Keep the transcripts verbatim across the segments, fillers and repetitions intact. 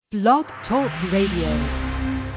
Blog Talk Radio.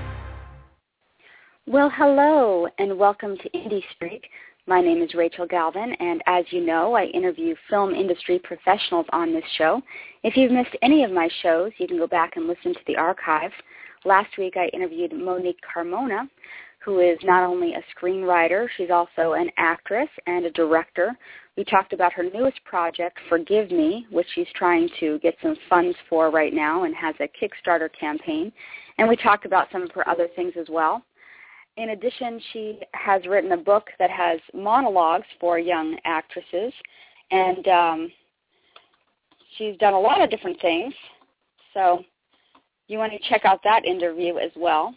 Well, hello, and welcome to Indie Streak. My name is Rachel Galvin, and as you know, I interview film industry professionals on this show. If you've missed any of my shows, you can go back and listen to the archives. Last week, I interviewed Monique Carmona, who is not only a screenwriter, she's also an actress and a director. We talked about her newest project, Forgive Me, which she's trying to get some funds for right now and has a Kickstarter campaign. And we talked about some of her other things as well. In addition, she has written a book that has monologues for young actresses, and um, she's done a lot of different things. So you want to check out that interview as well.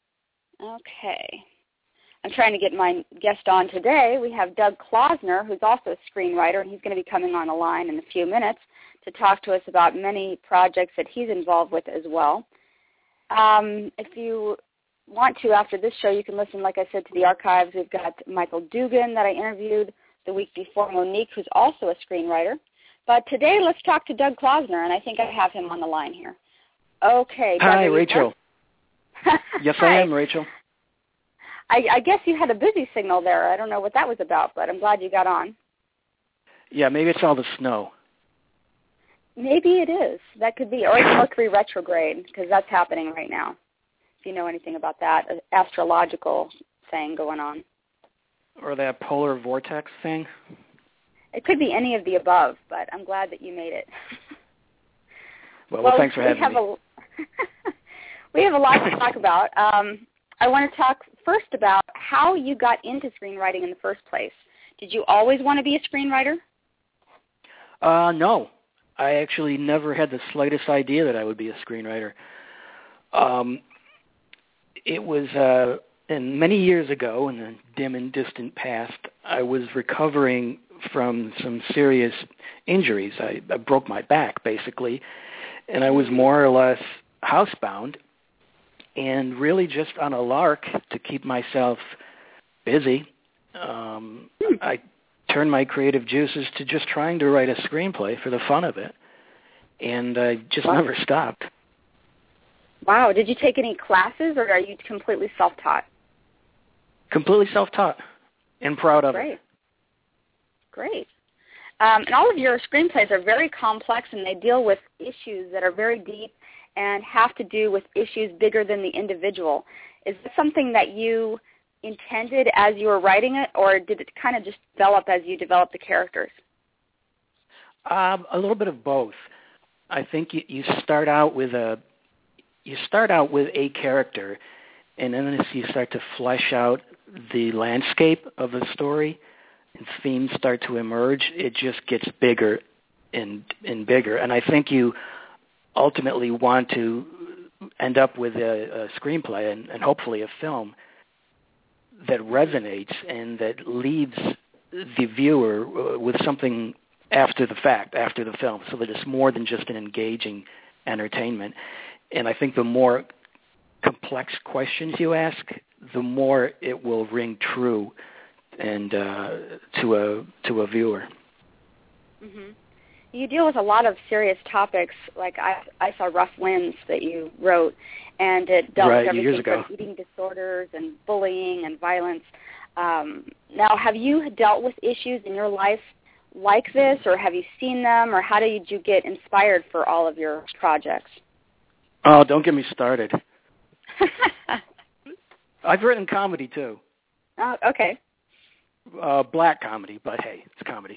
Okay. I'm trying to get my guest on today. We have Doug Klausner, who's also a screenwriter, and he's going to be coming on the line in a few minutes to talk to us about many projects that he's involved with as well. Um, if you want to, after this show, you can listen, like I said, to the archives. We've got Michael Dugan that I interviewed the week before, Monique, who's also a screenwriter. But today, let's talk to Doug Klausner, and I think I have him on the line here. Okay. Doug, Hi, Rachel. Yes, Hi. I am, Rachel. I, I guess you had a busy signal there. I don't know what that was about, but I'm glad you got on. Yeah, maybe it's all the snow. Maybe it is. That could be. Or it's Mercury retrograde, because that's happening right now, if you know anything about that, an astrological thing going on. Or that polar vortex thing. It could be any of the above, but I'm glad that you made it. Well, well, well thanks for we having have me. A, we have a lot to talk about. Um, I want to talk first about how you got into screenwriting in the first place. Did you always want to be a screenwriter? Uh, no. I actually never had the slightest idea that I would be a screenwriter. Um, it was uh, and many years ago, in the dim and distant past, I was recovering from some serious injuries. I, I broke my back, basically, and I was more or less housebound. And really just on a lark to keep myself busy, um, hmm. I turned my creative juices to just trying to write a screenplay for the fun of it. And I just wow. never stopped. Wow. Did you take any classes, or are you completely self-taught? Completely self-taught and proud of Great. it. Great. Um, and all of your screenplays are very complex, and they deal with issues that are very deep and have to do with issues bigger than the individual. Is this something that you intended as you were writing it, or did it kind of just develop as you developed the characters? Um, a little bit of both. I think you, you start out with a you start out with a character, and then as you start to flesh out the landscape of a story, and themes start to emerge, it just gets bigger and and bigger. And I think you ultimately want to end up with a, a screenplay and, and hopefully a film that resonates and that leaves the viewer with something after the fact, after the film, so that it's more than just an engaging entertainment. And I think the more complex questions you ask, the more it will ring true and uh, to a to a viewer. Mm-hmm. You deal with a lot of serious topics, like I, I saw Rough Winds that you wrote, and it dealt right, with years everything ago. from eating disorders and bullying and violence. Um, now, have you dealt with issues in your life like this, or have you seen them, or how did you get inspired for all of your projects? Oh, don't get me started. I've written comedy, too. Oh, okay. Uh, black comedy, but hey, it's comedy.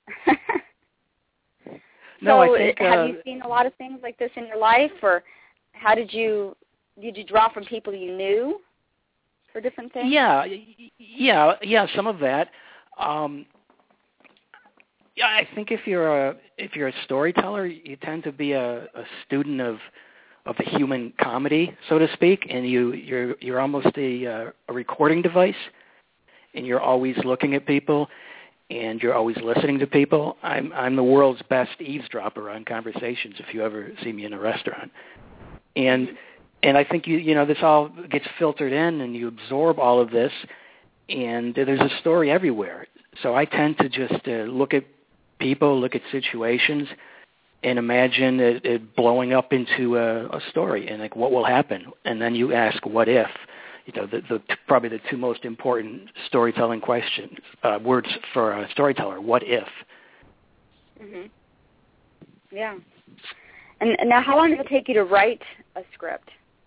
So no, I think, have uh, you seen a lot of things like this in your life, or how did you did you draw from people you knew for different things? Yeah, yeah, yeah. Some of that. Um, yeah, I think if you're a if you're a storyteller, you tend to be a, a student of of the human comedy, so to speak, and you you're you're almost a, uh, a recording device, and you're always looking at people. And you're always listening to people. I'm I'm the world's best eavesdropper on conversations if you ever see me in a restaurant. And and I think you you know this all gets filtered in, and you absorb all of this, and there's a story everywhere. So I tend to just uh, look at people, look at situations, and imagine it, it blowing up into a, a story, and like what will happen, and then you ask what if. You know, the, the probably the two most important storytelling questions, uh, words for a storyteller. What if? Mhm. Yeah. And, and now, how long does it take you to write a script?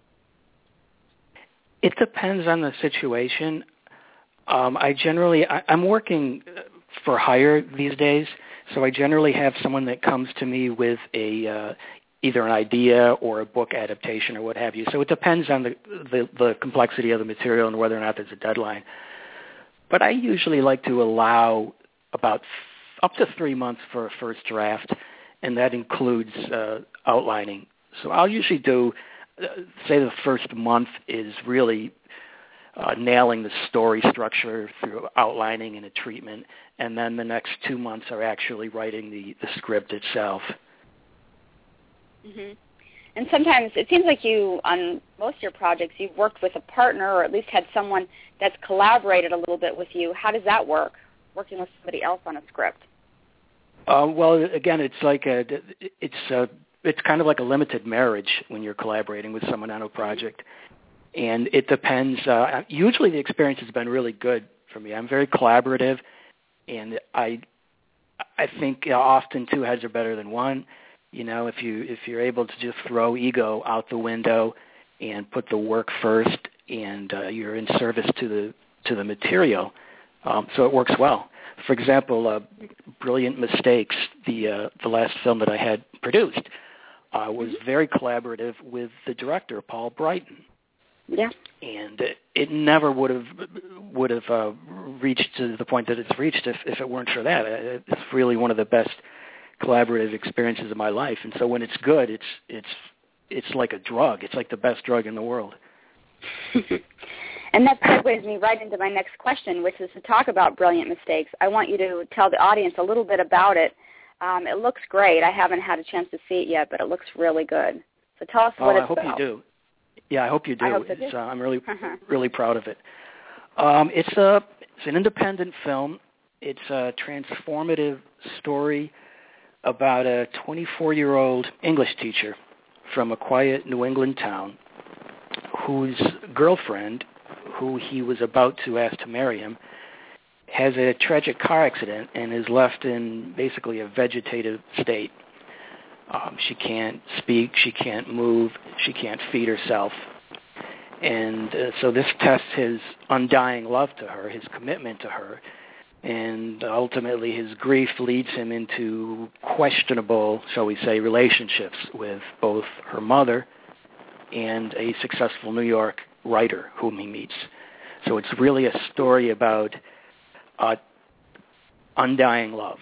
It depends on the situation. Um, I generally, I, I'm working for hire these days, so I generally have someone that comes to me with a uh, either an idea or a book adaptation or what have you. So it depends on the, the, the complexity of the material and whether or not there's a deadline. But I usually like to allow about th- up to three months for a first draft, and that includes uh, outlining. So I'll usually do, uh, say the first month is really uh, nailing the story structure through outlining and a treatment, and then the next two months are actually writing the, the script itself. Mm-hmm. And sometimes it seems like you, on most of your projects, you've worked with a partner or at least had someone that's collaborated a little bit with you. How does that work, working with somebody else on a script? Uh, well, again, it's like a, it's a, it's kind of like a limited marriage when you're collaborating with someone on a project, and it depends. Uh, usually, the experience has been really good for me. I'm very collaborative, and I, I think often two heads are better than one. You know, if you if you're able to just throw ego out the window and put the work first, and uh, you're in service to the to the material, um, so it works well. For example, uh, Brilliant Mistakes, the uh, the last film that I had produced, uh, was very collaborative with the director, Paul Brighton. Yeah. And it, it never would have would have uh, reached to the point that it's reached if, if it weren't for that. It's really one of the best collaborative experiences of my life. And so when it's good, it's it's it's like a drug. It's like the best drug in the world. And that segues me right into my next question, which is to talk about Brilliant Mistakes. I want you to tell the audience a little bit about it. Um, it looks great. I haven't had a chance to see it yet, but it looks really good. So tell us oh, what it's I hope about. you do. Yeah, I hope you do. I hope so it's, too. uh, I'm really really proud of it. Um, it's a it's an independent film. It's a transformative story about a twenty-four-year-old English teacher from a quiet New England town whose girlfriend, who he was about to ask to marry him, has a tragic car accident and is left in basically a vegetative state. Um, she can't speak, she can't move, she can't feed herself. And uh, so this tests his undying love to her, his commitment to her, and ultimately his grief leads him into questionable, shall we say, relationships with both her mother and a successful New York writer whom he meets. So it's really a story about uh, undying love.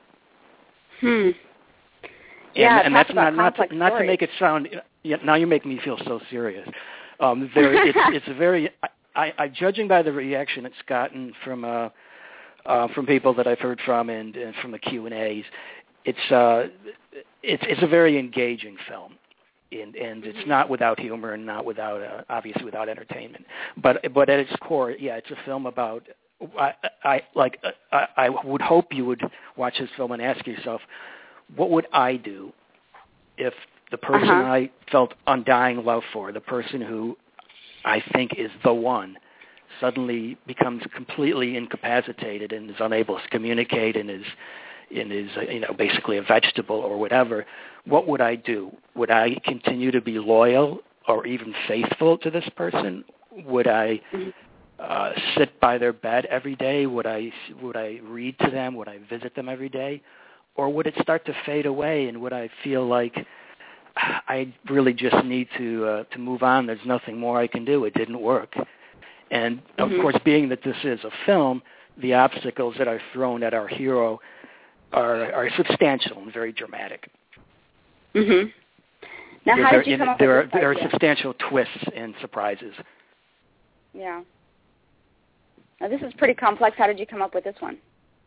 Hmm. And, yeah, and talk that's about not not to, not to stories. make it sound. Yeah, now you make me feel so serious. Um, there, it's, it's a very. I, I, judging by the reaction it's gotten from uh, uh, from people that I've heard from and, and from the Q and A's, it's uh, it's it's a very engaging film, and and it's not without humor and not without uh, obviously without entertainment. But but at its core, yeah, it's a film about. I, I like. I, I would hope you would watch this film and ask yourself, what would I do if the person uh-huh. I felt undying love for, the person who I think is the one, suddenly becomes completely incapacitated and is unable to communicate and is and is you know basically a vegetable or whatever? What would I do? Would I continue to be loyal or even faithful to this person? Would I uh, sit by their bed every day? Would I would I read to them? Would I visit them every day? Or would it start to fade away, and would I feel like I really just need to uh, to move on? There's nothing more I can do. It didn't work. And, of mm-hmm. course, being that this is a film, the obstacles that are thrown at our hero are, are substantial and very dramatic. Mm-hmm. Now, there, how did you come up there with are, this There idea? are substantial twists and surprises. Yeah. Now, this is pretty complex. How did you come up with this one?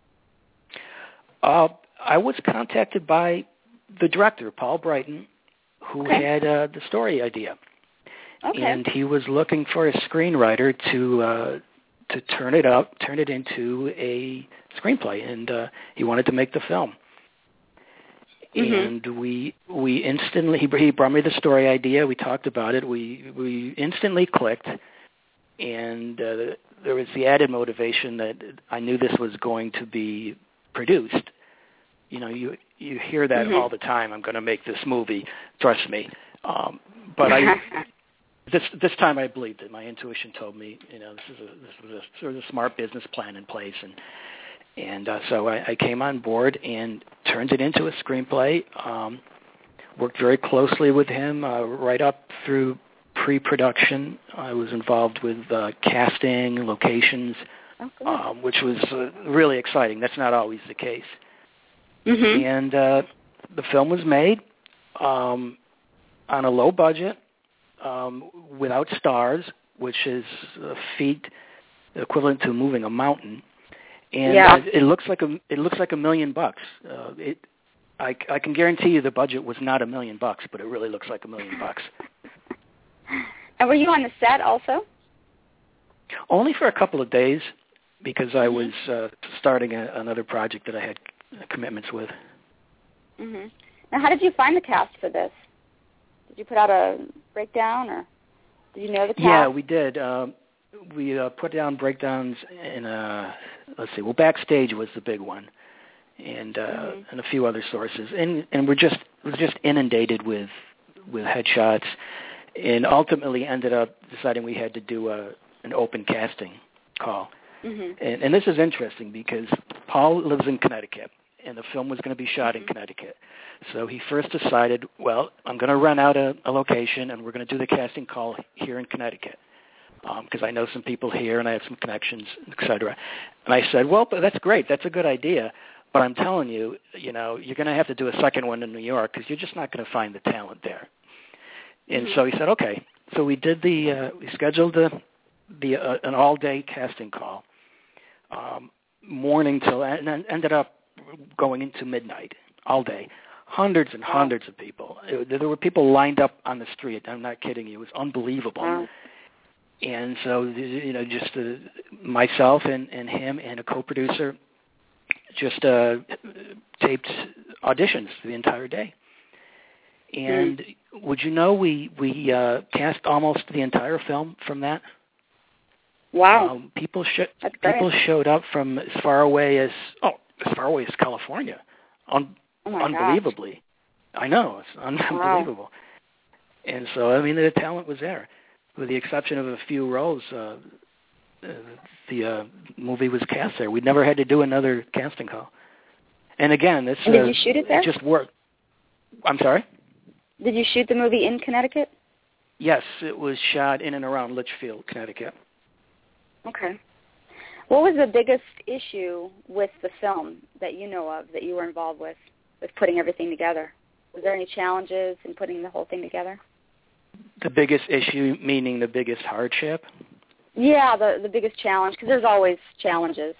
Uh, I was contacted by the director, Paul Brighton, who okay. had uh, the story idea. Okay. And he was looking for a screenwriter to uh, to turn it up, turn it into a screenplay, and uh, he wanted to make the film. Mm-hmm. And we we instantly, he, he brought me the story idea. We talked about it. We, we instantly clicked. And uh, there was the added motivation that I knew this was going to be produced. You know, you you hear that mm-hmm. all the time. I'm going to make this movie. Trust me. Um, but I this this time I believed it. My intuition told me, you know, this is a this was a sort of a smart business plan in place, and and uh, so I, I came on board and turned it into a screenplay. Um, worked very closely with him uh, right up through pre-production. I was involved with uh, casting, locations, oh, um, which was uh, really exciting. That's not always the case. Mm-hmm. And uh, the film was made um, on a low budget, um, without stars, which is a feat equivalent to moving a mountain. And yeah. uh, it looks like a it looks like a million bucks. Uh, it, I, I can guarantee you the budget was not a million bucks, but it really looks like a million bucks. And were you on the set also? Only for a couple of days, because I mm-hmm. was uh, starting a, another project that I had commitments with. Mm-hmm. Now, how did you find the cast for this? Did you put out a breakdown, or did you know the cast? Yeah, we did. Um, we uh, put down breakdowns in a, let's see, well, Backstage was the big one, and uh, mm-hmm. and a few other sources. And and we're just we're just inundated with with headshots, and ultimately ended up deciding we had to do a an open casting call. Mm-hmm. And, and this is interesting because Paul lives in Connecticut, and the film was going to be shot mm-hmm. in Connecticut. So he first decided, well, I'm going to rent out a, a location, and we're going to do the casting call here in Connecticut, because um, I know some people here, and I have some connections, et cetera. And I said, well, that's great. That's a good idea. But I'm telling you, you know, you're going to have to do a second one in New York because you're just not going to find the talent there. And mm-hmm. so he said, okay. So we did the, uh, we scheduled the, the uh, an all-day casting call, um, morning till, and then ended up going into midnight, all day. Hundreds and hundreds of people. It, there were people lined up on the street. I'm not kidding you. It was unbelievable. Wow. And so, you know, just uh, myself and, and him and a co-producer just uh, taped auditions the entire day. And mm. would you know we we uh, cast almost the entire film from that? Wow. Um, people sh- people showed up from as far away as oh as far away as California. Un- oh unbelievably. Gosh. I know, it's un- wow. unbelievable. And so, I mean, the talent was there. With the exception of a few roles, uh, the uh, movie was cast there. We never had to do another casting call. And again, this and did uh, you shoot it there? It just worked. I'm sorry? Did you shoot the movie in Connecticut? Yes, it was shot in and around Litchfield, Connecticut. Okay. What was the biggest issue with the film that you know of, that you were involved with, with putting everything together? Was there any challenges in putting the whole thing together? The biggest issue, meaning the biggest hardship? Yeah, the the biggest challenge, because there's always challenges.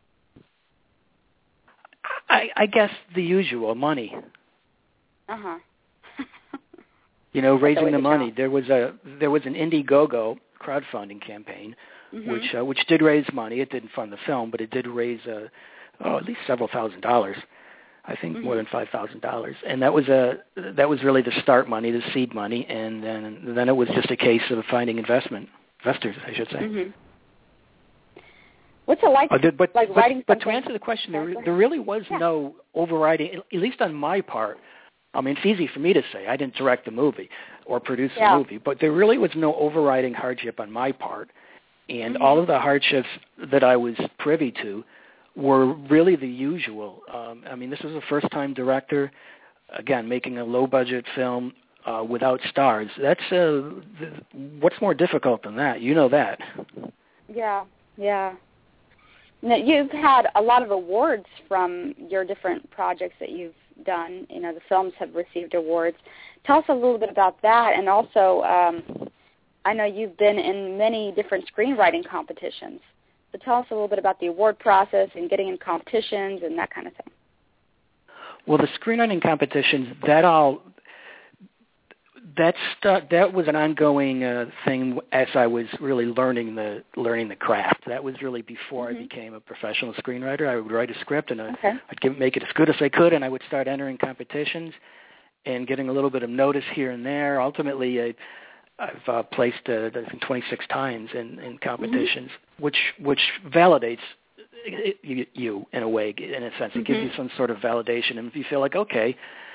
I, I guess the usual, money. Uh-huh. You know, raising the money. There was a there was an Indiegogo crowdfunding campaign, mm-hmm. which uh, which did raise money. It didn't fund the film, but it did raise uh, oh, at least several thousand dollars. I think mm-hmm. more than five thousand dollars, and that was a that was really the start money, the seed money, and then then it was just a case of finding investment investors, I should say. Mm-hmm. What's it like? Uh, but but, like but, writing but to answer the question, there there really was yeah. no overriding, at least on my part. I mean, it's easy for me to say. I didn't direct the movie or produce yeah. the movie, but there really was no overriding hardship on my part, and mm-hmm. all of the hardships that I was privy to were really the usual. Um, I mean, this was a first-time director, again, making a low-budget film uh, without stars. That's uh, th- what's more difficult than that? You know that. Yeah, yeah. Now, you've had a lot of awards from your different projects that you've done. You know, the films have received awards. Tell us a little bit about that, and also, um, I know you've been in many different screenwriting competitions. So tell us a little bit about the award process and getting in competitions and that kind of thing. Well, the screenwriting competitions, that all, that's uh, that was an ongoing uh, thing as I was really learning the learning the craft. That was really before mm-hmm. I became a professional screenwriter. I would write a script and I, okay. I'd give, make it as good as I could, and I would start entering competitions and getting a little bit of notice here and there. Ultimately, I, I've uh, placed uh, I think twenty-six times in, in competitions, mm-hmm. which which validates you, you in a way, in a sense. It mm-hmm. gives you some sort of validation, and if you feel like, okay,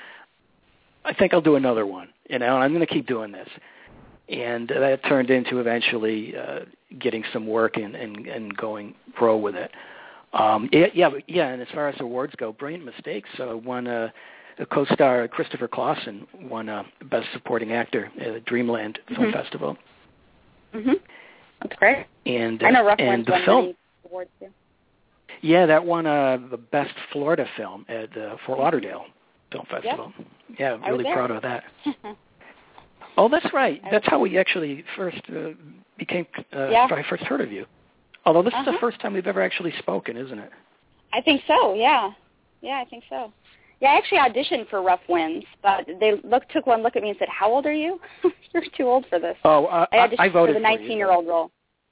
I think I'll do another one, you know, and I'm going to keep doing this. And that turned into eventually uh, getting some work and, and, and going pro with it. Um, yeah, yeah, yeah, and as far as awards go, Brilliant Mistakes uh, won a, a co-star, Christopher Clausen, won a Best Supporting Actor at the Dreamland mm-hmm. Film Festival. Mm-hmm. That's great. And, uh, I know Rough and Winds the won film, many awards too. Yeah, that won uh, the Best Florida Film at uh, Fort Lauderdale Film Festival. Yep. Yeah, I really was proud of that. Oh, that's right. That's how we actually first uh, became, uh, yeah. I first heard of you. Although this uh-huh. is the first time we've ever actually spoken, isn't it? I think so, yeah. Yeah, I think so. Yeah, I actually auditioned for Rough Winds, but they look, took one look at me and said, how old are you? You're too old for this. Oh, uh, I auditioned I voted for the nineteen-year-old role.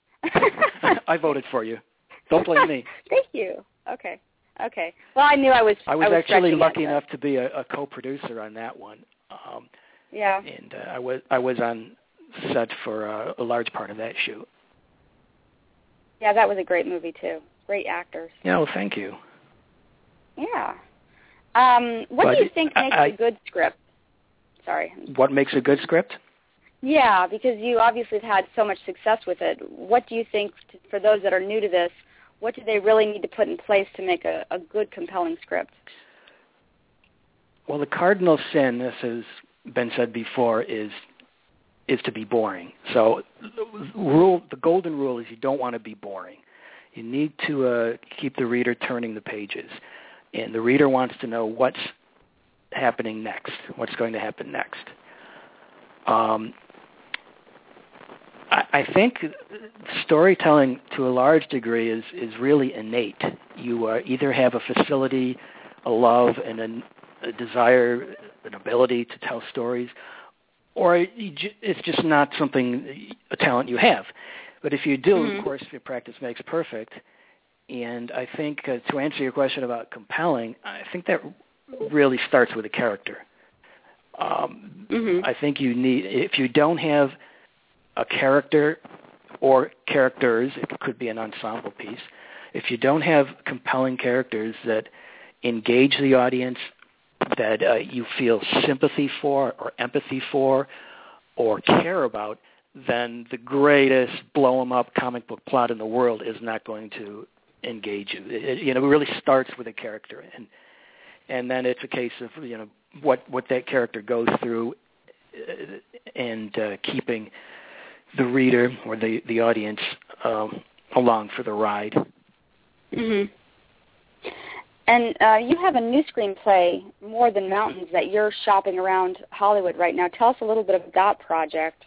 I voted for you. Don't blame me. Thank you. Okay. Okay. Well, I knew I was I was, I was actually lucky it, enough to be a, a co-producer on that one. Um, yeah. And uh, I was I was on set for uh, a large part of that shoot. Yeah, that was a great movie too. Great actors. Yeah, well, thank you. Yeah. Um, what but do you think makes I, a good script? Sorry. What makes a good script? Yeah, because you obviously have had so much success with it. What do you think, t- for those that are new to this, what do they really need to put in place to make a, a good, compelling script? Well, the cardinal sin, this has been said before, is is to be boring. So the rule, the golden rule is you don't want to be boring. You need to uh, keep the reader turning the pages. And the reader wants to know what's happening next, what's going to happen next. Um, I, I think storytelling, to a large degree, is, is really innate. You uh, either have a facility, a love, and a, a desire, an ability to tell stories, or it's just not something, a talent you have. But if you do, mm-hmm. of course, your practice makes perfect. And I think uh, to answer your question about compelling, I think that really starts with a character. Um, mm-hmm. I think you need, if you don't have a character or characters, it could be an ensemble piece, if you don't have compelling characters that engage the audience, that uh, you feel sympathy for or empathy for or care about, then the greatest blow-em-up comic book plot in the world is not going to engage you. It, you know, it really starts with a character, and and then it's a case of, you know, what what that character goes through, uh, and uh, keeping the reader or the the audience um, along for the ride. Mm-hmm. And uh, you have a new screenplay, More Than Mountains, that you're shopping around Hollywood right now. Tell us a little bit about that project.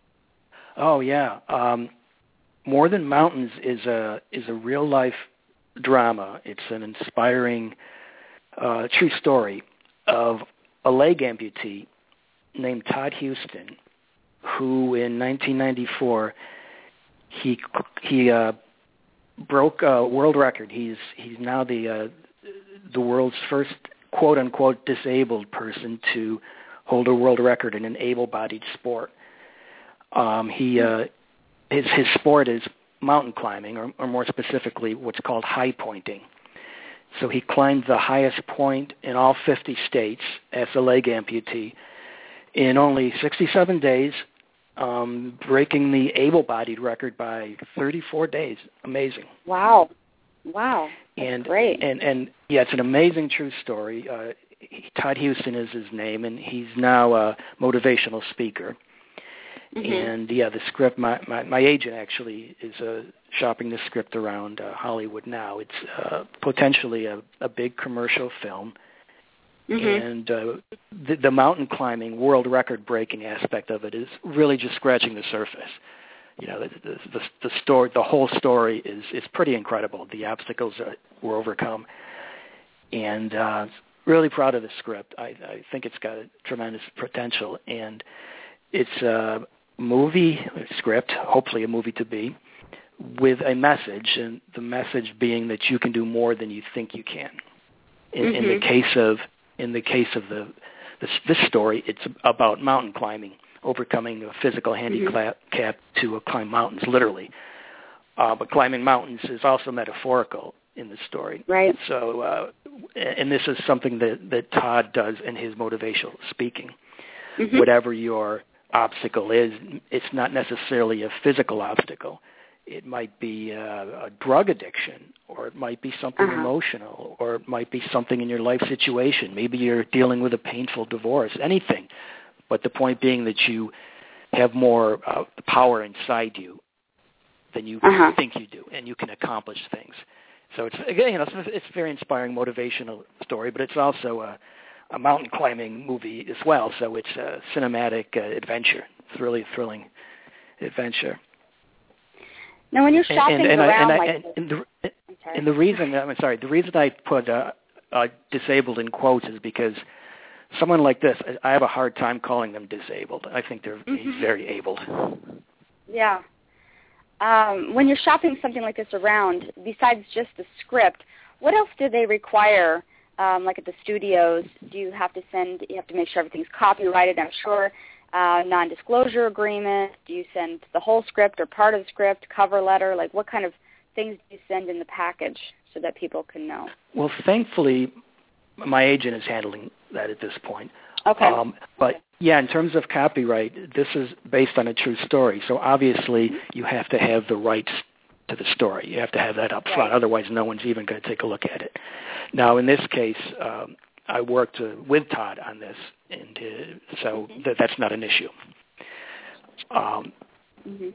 Oh yeah, um, More Than Mountains is a is a real life drama. It's an inspiring, uh, true story of a leg amputee named Todd Houston, who in nineteen ninety-four he he uh, broke a world record. He's he's now the uh, the world's first quote unquote disabled person to hold a world record in an able-bodied sport. Um, he uh, his his sport is mountain climbing, or, or more specifically, what's called high pointing. So he climbed the highest point in all fifty states as a leg amputee in only sixty-seven days, um, breaking the able-bodied record by thirty-four days. Amazing. Wow. Wow. That's and, great. And, and, yeah, it's an amazing true story. Uh, he, Todd Houston is his name, and he's now a motivational speaker. Mm-hmm. And, yeah, the script, my, my, my agent actually is uh, shopping the script around uh, Hollywood now. It's uh, potentially a, a big commercial film. Mm-hmm. And uh, the, the mountain climbing, world record breaking aspect of it is really just scratching the surface. You know, the the, the story, the whole story is is pretty incredible. The obstacles that were overcome, and uh, really proud of the script. I, I think it's got tremendous potential, and it's a movie script, hopefully a movie to be, with a message, and the message being that you can do more than you think you can. In, mm-hmm. in the case of in the case of the this, this story, it's about mountain climbing, overcoming a physical handicap mm-hmm. to climb mountains, literally. Uh, but climbing mountains is also metaphorical in the story. Right. So, uh, and this is something that, that Todd does in his motivational speaking. Mm-hmm. Whatever your obstacle is, it's not necessarily a physical obstacle. It might be a, a drug addiction, or it might be something uh-huh. emotional, or it might be something in your life situation. Maybe you're dealing with a painful divorce, anything. But the point being that you have more uh, power inside you than you uh-huh. think you do, and you can accomplish things. So it's again, you know, it's, it's a very inspiring, motivational story, but it's also a, a mountain climbing movie as well. So it's a cinematic uh, adventure. It's really a thrilling adventure. Now, when you're shopping and, and, around and I, like and, this, and, the, and the reason I'm sorry, the reason I put uh, uh, disabled in quotes is because someone like this, I have a hard time calling them disabled. I think they're mm-hmm. very abled. Yeah. Um, when you're shopping something like this around, besides just the script, what else do they require? Um, like at the studios, do you have to send? You have to make sure everything's copyrighted, I'm sure. Uh, non-disclosure agreement? Do you send the whole script or part of the script, cover letter? Like what kind of things do you send in the package so that people can know? Well, thankfully, my agent is handling that at this point. Okay. Um, but, okay. yeah, in terms of copyright, this is based on a true story. So obviously you have to have the rights to the story. You have to have that up front. Right. Otherwise, no one's even going to take a look at it. Now, in this case, um, I worked uh, with Todd on this, and uh, so mm-hmm. th- that's not an issue. Um, mm-hmm.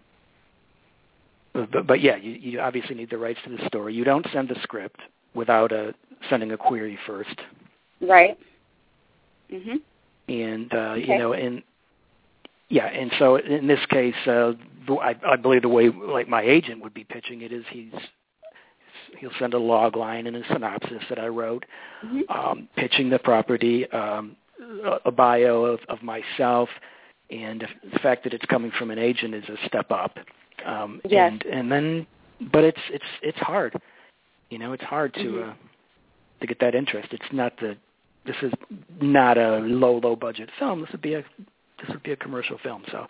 but, but, yeah, you, you obviously need the rights to the story. You don't send the script without uh, sending a query first. Right. Mm-hmm. And, uh, okay. you know, and, yeah, and so in this case, uh, I, I believe the way, like my agent would be pitching it is he's, he'll send a log line and a synopsis that I wrote, mm-hmm. um, pitching the property, um, a, a bio of, of myself, and the fact that it's coming from an agent is a step up. Um, yes. And and then, but it's it's it's hard, you know, it's hard to mm-hmm. uh, to get that interest. It's not the this is not a low low budget film. This would be a this would be a commercial film. So.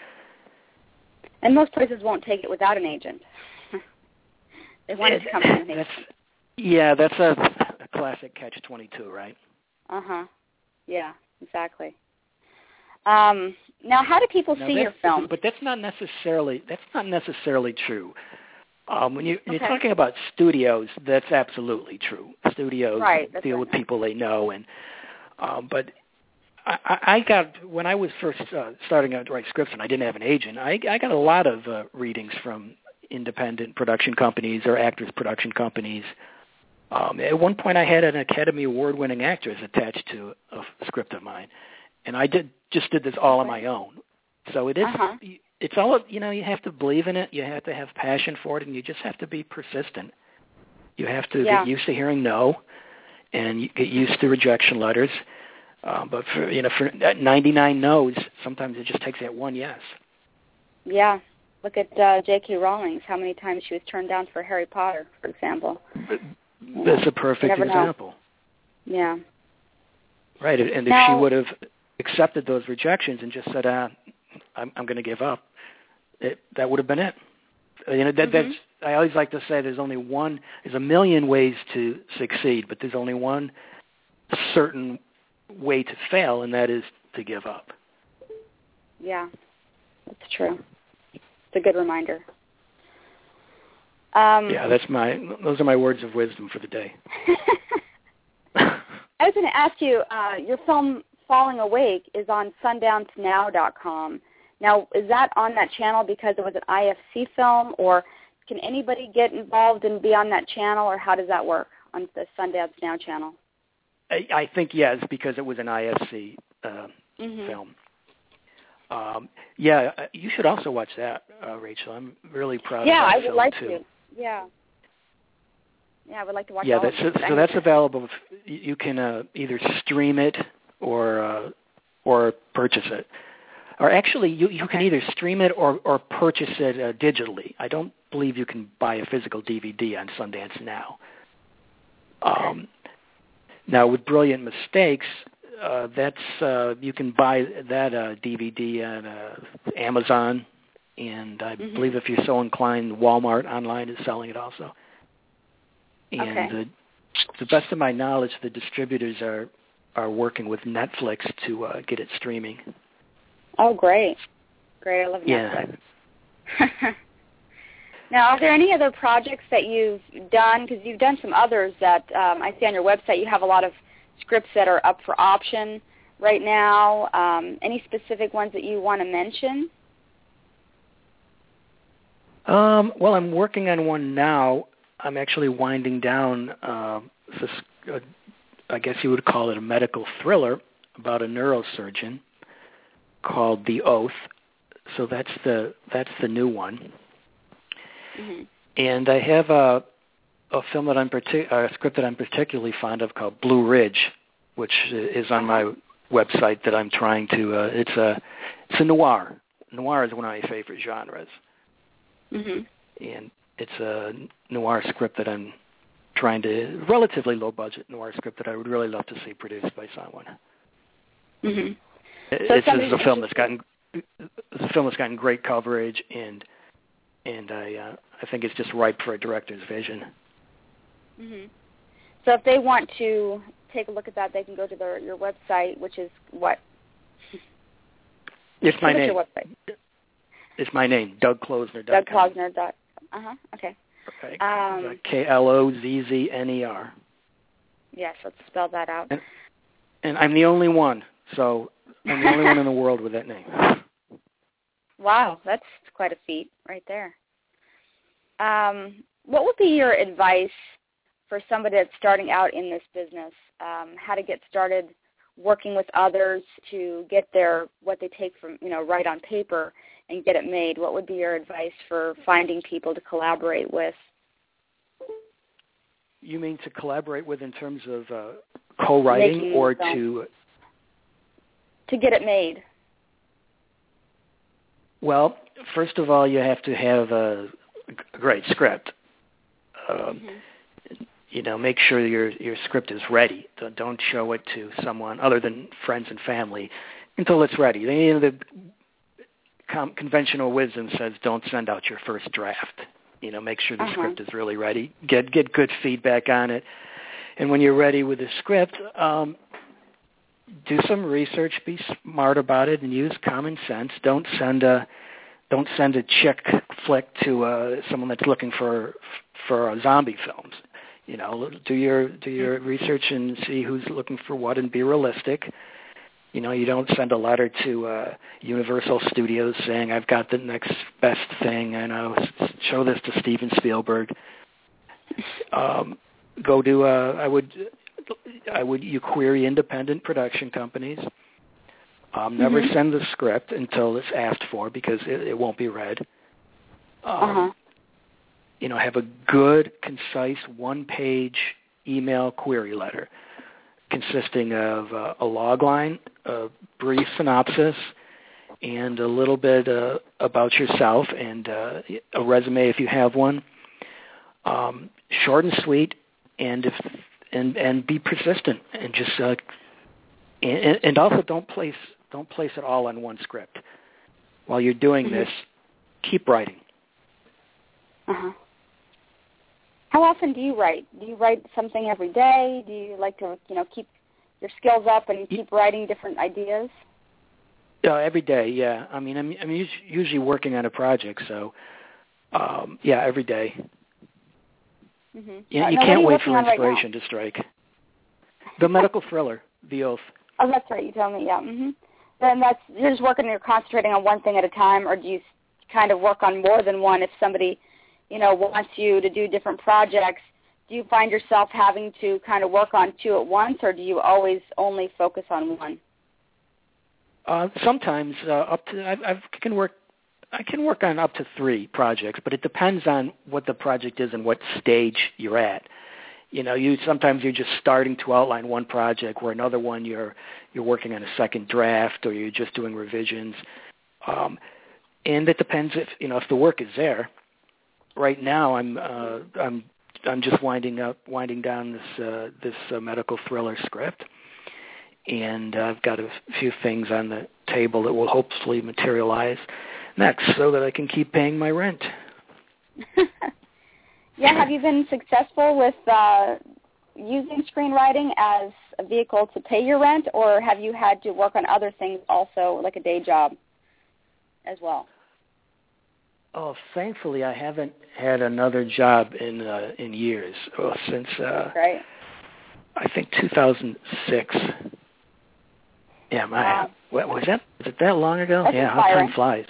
And most places won't take it without an agent. They want it to come from an agent. That's, yeah, that's a, a classic catch twenty-two, right? Uh-huh. Yeah, exactly. Um, now, how do people now see your film? But that's not necessarily that's not necessarily true. Um, when you, when okay. you're talking about studios, that's absolutely true. Studios right, deal right. with people they know, and um, but I, I got when I was first uh, starting out to write scripts, and I didn't have an agent. I, I got a lot of uh, readings from independent production companies or actors production companies. Um, at one point, I had an Academy Award-winning actress attached to a script of mine, and I did just did this all on my own. So it is. Uh-huh. It's all, you know, you have to believe in it. You have to have passion for it, and you just have to be persistent. You have to yeah. get used to hearing no, and you get used to rejection letters. Uh, but for, you know, for ninety-nine no's, sometimes it just takes that one yes. Yeah. Look at uh, J K. Rowling, how many times she was turned down for Harry Potter, for example. That's a perfect example. Know. Yeah. Right, and if now, she would have accepted those rejections and just said, ah, I'm, I'm going to give up, it, that would have been it. You know, that, mm-hmm. that's. I always like to say there's only one, there's a million ways to succeed, but there's only one certain way to fail, and that is to give up. Yeah, that's true. It's a good reminder. Um, yeah, that's my. Those are my words of wisdom for the day. I was going to ask you, uh, your film Falling Awake is on Sundance Now dot com. Now, is that on that channel because it was an I F C film, or can anybody get involved and be on that channel, or how does that work on the Sundance Now channel? I, I think yes, because it was an I F C uh, mm-hmm. film. Um, yeah, you should also watch that, uh, Rachel. I'm really proud yeah, of that I would film like too. to. Yeah. Yeah, I would like to watch yeah, all that's, of so, so that's available. You can uh, either stream it or uh, or purchase it. Or actually, you, you can either stream it or, or purchase it uh, digitally. I don't believe you can buy a physical D V D on Sundance Now. Okay. Um, now, with Brilliant Mistakes, uh, that's uh, you can buy that uh, D V D on uh, Amazon, and I mm-hmm. believe if you're so inclined, Walmart online is selling it also. And okay. the, to the best of my knowledge, the distributors are, are working with Netflix to uh, get it streaming. Oh, great. Great. I love yeah. Netflix. Now, are there any other projects that you've done? Because you've done some others that um, I see on your website. You have a lot of scripts that are up for option right now. Um, any specific ones that you want to mention? Um, well, I'm working on one now. I'm actually winding down, uh, this, uh, I guess you would call it a medical thriller about a neurosurgeon called The Oath. So that's the that's the new one. Mm-hmm. And I have a a film that I'm partic- a script that I'm particularly fond of called Blue Ridge, which is on my website that I'm trying to. Uh, it's a it's a noir. Noir is one of my favorite genres, mm-hmm. and it's a noir script that I'm trying to relatively low budget noir script that I would really love to see produced by someone. Mm-hmm. It's, it's a film that's gotten it's a film that's gotten great coverage and. And I, uh, I think it's just ripe for a director's vision. Mm-hmm. So if they want to take a look at that, they can go to their, your website, which is what? It's my What's name. your website? It's my name, Doug Klozner dot com. Doug Klozner. Dot, uh-huh, okay. Okay. Um, K L O Z Z N E R. Yes, let's spell that out. And, and I'm the only one, so I'm the only one in the world with that name. Wow, that's quite a feat right there. Um, what would be your advice for somebody that's starting out in this business, um, how to get started working with others to get their what they take from, you know, write on paper and get it made? What would be your advice for finding people to collaborate with? You mean to collaborate with in terms of uh, co-writing Making or film. to... To get it made. Well, first of all, you have to have a, a great script. Um, mm-hmm. You know, make sure your your script is ready. Don't, don't show it to someone other than friends and family until it's ready. You know, the com- conventional wisdom says don't send out your first draft. You know, make sure the uh-huh. script is really ready. Get get good feedback on it, and when you're ready with the script, um, do some research, be smart about it, and use common sense. Don't send a don't send a chick flick to uh, someone that's looking for for uh, zombie films. You know, do your do your research and see who's looking for what, and be realistic. You know, you don't send a letter to uh, Universal Studios saying I've got the next best thing. I know, show this to Steven Spielberg. Um, go to uh, I would. I would you query independent production companies. Um, never mm-hmm. send the script until it's asked for because it, it won't be read. Um, uh-huh. You know, have a good, concise, one-page email query letter consisting of uh, a log line, a brief synopsis, and a little bit uh, about yourself, and uh, a resume if you have one. Um, short and sweet, and if And, and be persistent, and just uh, and, and also don't place don't place it all on one script. While you're doing mm-hmm. this, keep writing. Uh-huh. How often do you write? Do you write something every day? Do you like to you know keep your skills up and keep writing different ideas? Uh, every day, yeah. I mean, I'm I'm usually working on a project, so um, yeah, every day. Mm-hmm. You, uh, you no, can't you wait for right inspiration to strike. The medical thriller, The Oath. Oh, that's right. You told me, yeah. Mm-hmm. Then that's you're just working. You're concentrating on one thing at a time, or do you kind of work on more than one? If somebody, you know, wants you to do different projects, do you find yourself having to kind of work on two at once, or do you always only focus on one? Uh, sometimes uh, up to I, I can work. I can work on up to three projects, but it depends on what the project is and what stage you're at. You know, you sometimes you're just starting to outline one project, where another one you're you're working on a second draft, or you're just doing revisions. Um, and it depends if you know if the work is there. Right now, I'm uh, I'm I'm just winding up winding down this uh, this uh, medical thriller script, and uh, I've got a few things on the table that will hopefully materialize next, so that I can keep paying my rent. Yeah, have you been successful with uh, using screenwriting as a vehicle to pay your rent, or have you had to work on other things also, like a day job as well? Oh, thankfully, I haven't had another job in uh, in years. Well, since uh, right. I think two thousand six. Yeah, my wow. what was that? Was it that long ago? That's yeah, inspiring. How time flies.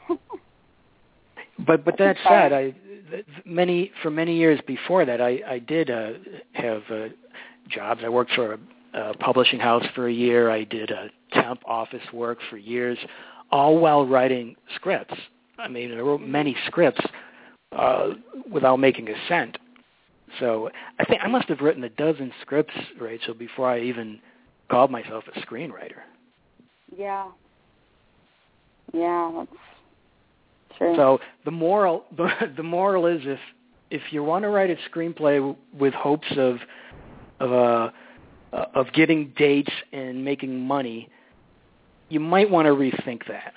But but that said, I many for many years before that, I I did uh, have uh, jobs. I worked for a, a publishing house for a year. I did a temp office work for years, all while writing scripts. I mean, I wrote many scripts uh, without making a cent. So I think I must have written a dozen scripts, Rachel, before I even called myself a screenwriter. Yeah. Yeah, that's true. So the moral, the, the moral is if if you want to write a screenplay with hopes of of uh, of getting dates and making money, you might want to rethink that.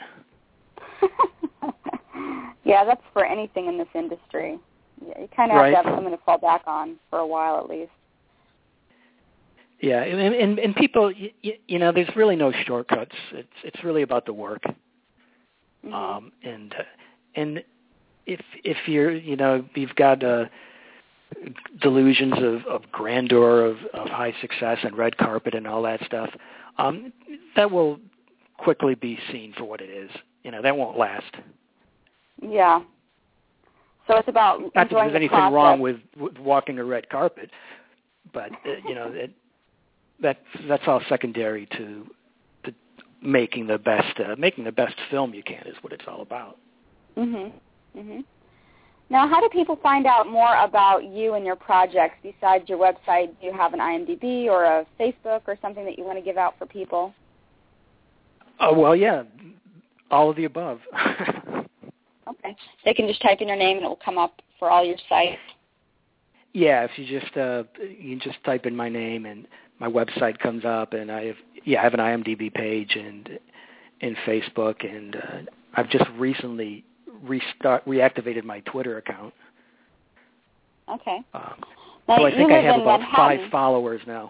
Yeah, that's for anything in this industry. Yeah, you kind of right. have to have something to fall back on for a while at least. Yeah, and and, and people, you, you know, there's really no shortcuts. It's it's really about the work. Mm-hmm. Um, and uh, and if if you're, you know, you've got uh, delusions of, of grandeur, of, of high success and red carpet and all that stuff, um, that will quickly be seen for what it is. You know, that won't last. Yeah. So it's about not that enjoying there's the anything process. wrong with, with walking a red carpet, but uh, you know it, that that's all secondary to to making the best uh, making the best film you can is what it's all about. Mhm. Mhm. Now, how do people find out more about you and your projects besides your website? Do you have an I M D B or a Facebook or something that you want to give out for people? Oh well, yeah, all of the above. Okay. They can just type in your name and it will come up for all your sites. Yeah, if you just uh, you can just type in my name and my website comes up, and I have yeah I have an I M D B page and and Facebook, and uh, I've just recently restart reactivated my Twitter account. Okay. Um, now, so I think I have about Manhattan. five followers now.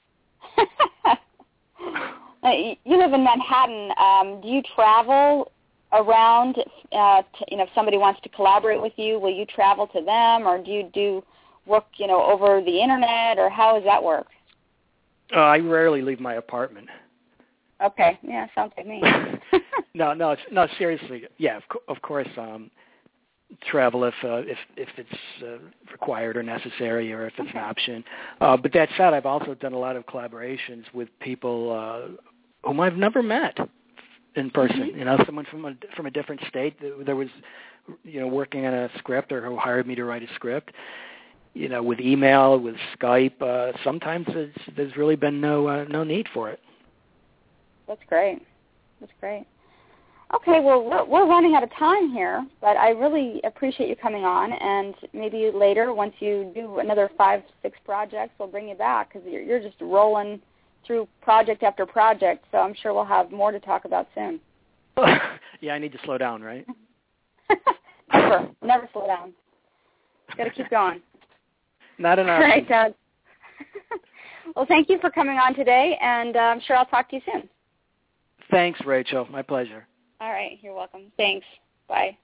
Now, you live in Manhattan. Um, do you travel around? Uh, to, you know, if somebody wants to collaborate with you, will you travel to them, or do you do work, you know, over the internet, or how does that work? Uh, I rarely leave my apartment. Okay. Yeah, sounds like me. no, no, it's, no. Seriously, yeah. Of, co- of course, um, travel if uh, if if it's uh, required or necessary, or if it's okay. an option. Uh, but that said, I've also done a lot of collaborations with people uh, whom I've never met in person. Mm-hmm. You know, someone from a from a different state that there was, you know, working on a script, or who hired me to write a script. You know, with email, with Skype. Uh, sometimes it's, there's really been no uh, no need for it. That's great. That's great. Okay, well, we're, we're running out of time here, but I really appreciate you coming on, and maybe later, once you do another five, six projects, we'll bring you back, because you're, you're just rolling through project after project, so I'm sure we'll have more to talk about soon. Yeah, I need to slow down, right? Never. Never slow down. Got to keep going. Not enough. All right, Doug. Well, thank you for coming on today, and uh, I'm sure I'll talk to you soon. Thanks, Rachel. My pleasure. All right. You're welcome. Thanks. Bye.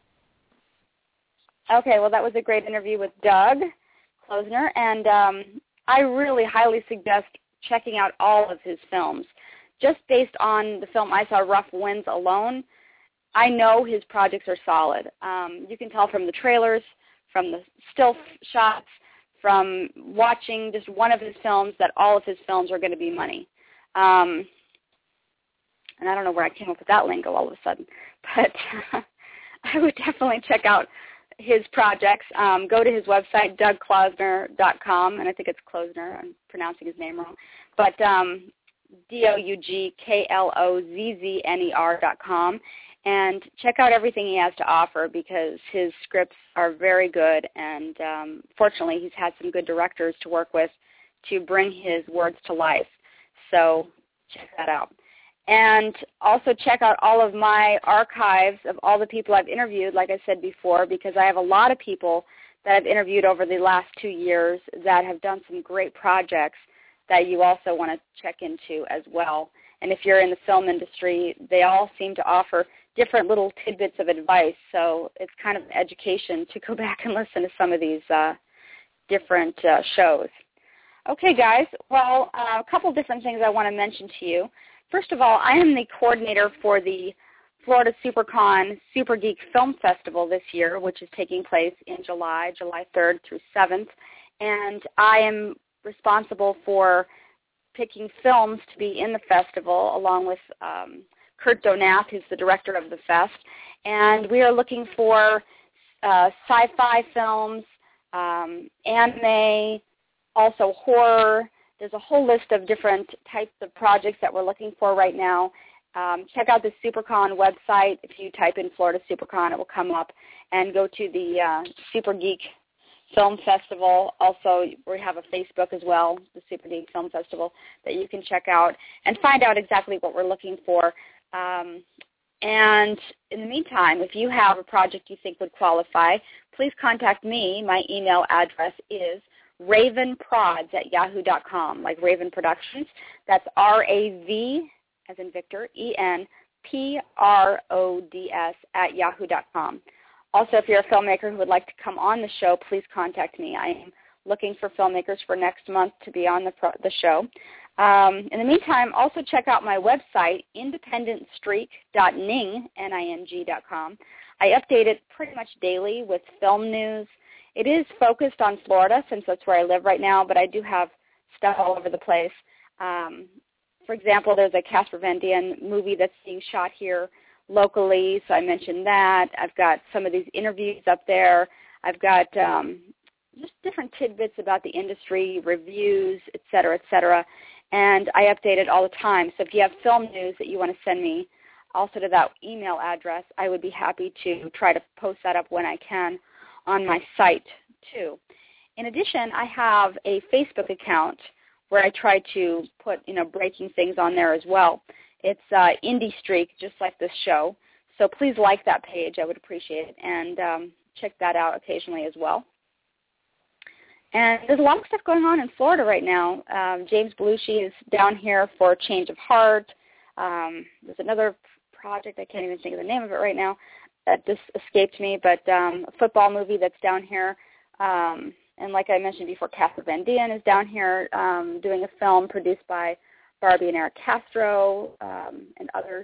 Okay, well, that was a great interview with Doug Klosner, and um, I really highly suggest checking out all of his films. Just based on the film I Saw Rough Winds alone, I know his projects are solid. Um, you can tell from the trailers, from the still shots, from watching just one of his films that all of his films are going to be money. Um, and I don't know where I came up with that lingo all of a sudden, but I would definitely check out his projects. Um, go to his website, doug klosner dot com, and I think it's Klosner. I'm pronouncing his name wrong. But um, D O U G K L O Z Z N E R dot com. and check out everything he has to offer because his scripts are very good, and um, fortunately he's had some good directors to work with to bring his words to life. So check that out. And also check out all of my archives of all the people I've interviewed, like I said before, because I have a lot of people that I've interviewed over the last two years that have done some great projects that you also want to check into as well. And if you're in the film industry, they all seem to offer different little tidbits of advice, so it's kind of an education to go back and listen to some of these uh, different uh, shows. Okay, guys, well, uh, a couple different things I want to mention to you. First of all, I am the coordinator for the Florida SuperCon Super Geek Film Festival this year, which is taking place in July, July third through seventh, and I am responsible for picking films to be in the festival along with um, Kurt Donath, who's the director of the fest, and we are looking for uh, sci-fi films, um, anime, also horror. There's a whole list of different types of projects that we're looking for right now. Um, check out the SuperCon website. If you type in Florida SuperCon, it will come up, and go to the uh, Super Geek Film Festival. Also, we have a Facebook as well, the Super Geek Film Festival, that you can check out and find out exactly what we're looking for. Um, and in the meantime, if you have a project you think would qualify, please contact me. My email address is ravenprods at yahoo dot com, like Raven Productions. That's R A V, as in Victor, E N P R O D S at yahoo dot com. Also, if you're a filmmaker who would like to come on the show, please contact me. I am looking for filmmakers for next month to be on the, pro- the show. Um, in the meantime, also check out my website, independent streak dot ning, N I N G dot com. I update it pretty much daily with film news. It is focused on Florida since that's where I live right now, but I do have stuff all over the place. Um, for example, there's a Casper Van Dien movie that's being shot here locally, so I mentioned that. I've got some of these interviews up there. I've got um, just different tidbits about the industry, reviews, et cetera, et cetera, and I update it all the time. So if you have film news that you want to send me also to that email address, I would be happy to try to post that up when I can on my site too. In addition, I have a Facebook account where I try to put, you know, breaking things on there as well. It's uh, Indie Streak, just like this show. So please like that page. I would appreciate it. And um, check that out occasionally as well. And there's a lot of stuff going on in Florida right now. Um, James Belushi is down here for Change of Heart. Um, there's another project, I can't even think of the name of it right now, that just escaped me, but um, a football movie that's down here. Um, and like I mentioned before, Casper Van Dien is down here um, doing a film produced by Barbie and Eric Castro um, and others.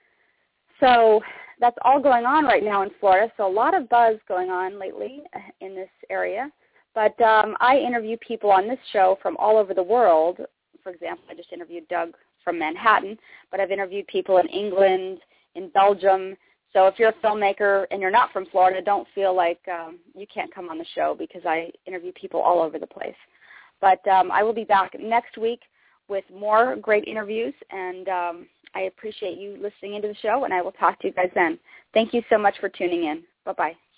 So that's all going on right now in Florida. So a lot of buzz going on lately in this area. But um, I interview people on this show from all over the world. For example, I just interviewed Doug from Manhattan, but I've interviewed people in England, in Belgium. So if you're a filmmaker and you're not from Florida, don't feel like um, you can't come on the show because I interview people all over the place. But um, I will be back next week with more great interviews, and um, I appreciate you listening into the show, and I will talk to you guys then. Thank you so much for tuning in. Bye-bye.